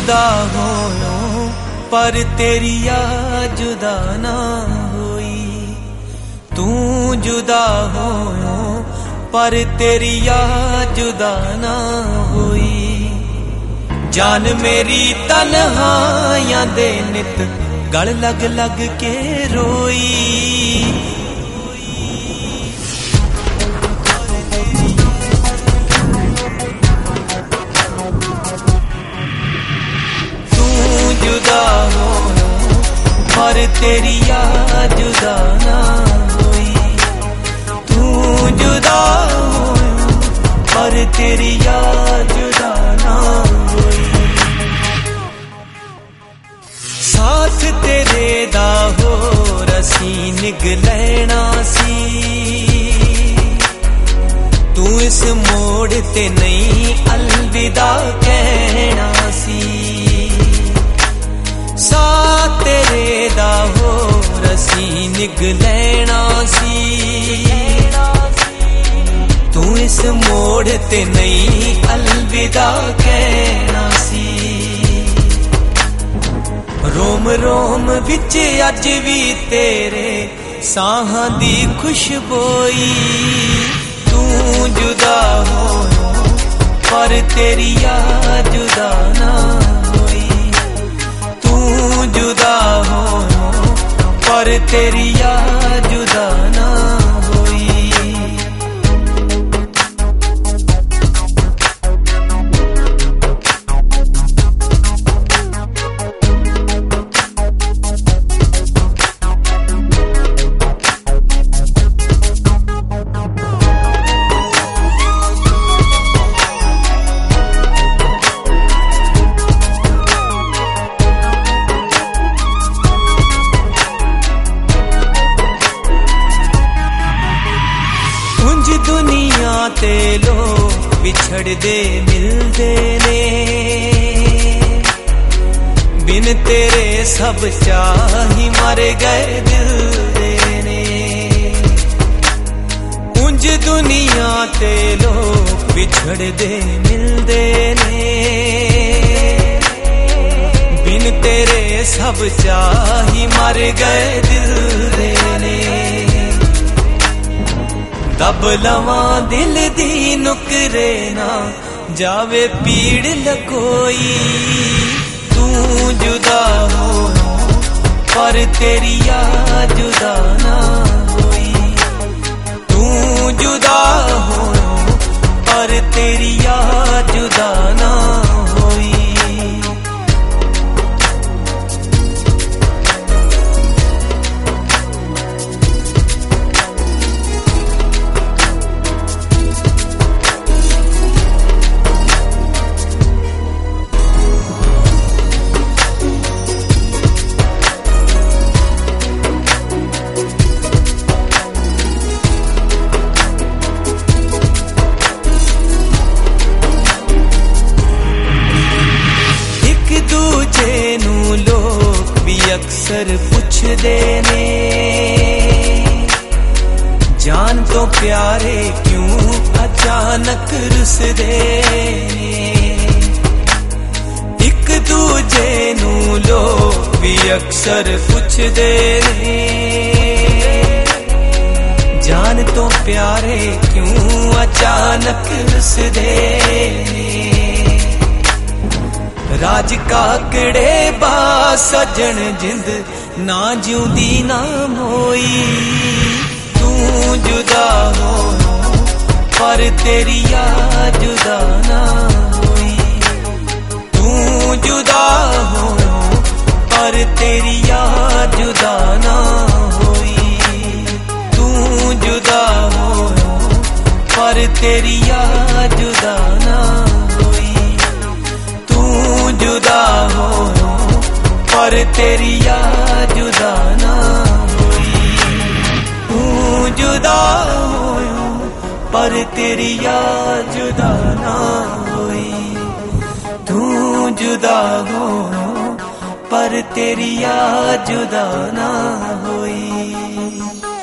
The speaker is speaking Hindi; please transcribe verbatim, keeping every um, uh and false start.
जुदा होयो पर तेरी याद जुदा ना होई। तू जुदा होयो पर तेरी याद जुदा ना होई। जान मेरी तन्हाइयां दे नित गल लग लग के रोई। जुदा होयो पर तेरी याद जुदा ना होई। तू जुदा होयो पर तेरी याद जुदा ना होई। साथ तेरे दा होर असी निगलैना सी। तू इस मोड़ ते नहीं अलविदा कहना सी। साथ तेरे दा होर असी निगलैना सी। तू इस मोड़ ते नहीं अलविदा कहना सी। रोम रोम विच अज भी तेरे साहां दी खुशबोई। तू जुदा होयो पर तेरी याद जुदा ना जुदा होयो पर तेरी याद जुदा ना होई। दुनिया ते लोग बिछड़ दे मिलदे ने। बिन तेरे सब चाही मर गए दिल दे ने। उंज दुनिया ते लोग बिछड़ दे मिलदे ने। बिन तेरे सब चाही मर गए दिल दे ने। दब लवा दिल दी नुकरे ना जावे पीड़ लगोई। तू जुदा होयो पर तेरी याद जुदा ना होई। तू जुदा होयो पर तेरी याद जुदा ना होई। लोग भी अक्सर पुछदे ने जान तो प्यारे क्यों अचानक रुसदे ने। एक दूजे नू लोग भी अक्सर पुछदे ने जान तो प्यारे क्यों अचानक रुसदे ने। राज काकड़े बा सजन जिंद ना जिउंदी ना मोई। तू जुदा होयो पर तेरी याद जुदा ना होई। तू जुदा होयो पर तेरी याद जुदा ना होई। तू जुदा होयो पर तेरी याद जुदा ना जुदा होयो पर तेरी याद जुदा ना होई। तू जुदा होयो पर तेरी याद जुदा ना होई। तू जुदा होयो पर तेरी याद जुदा ना होई।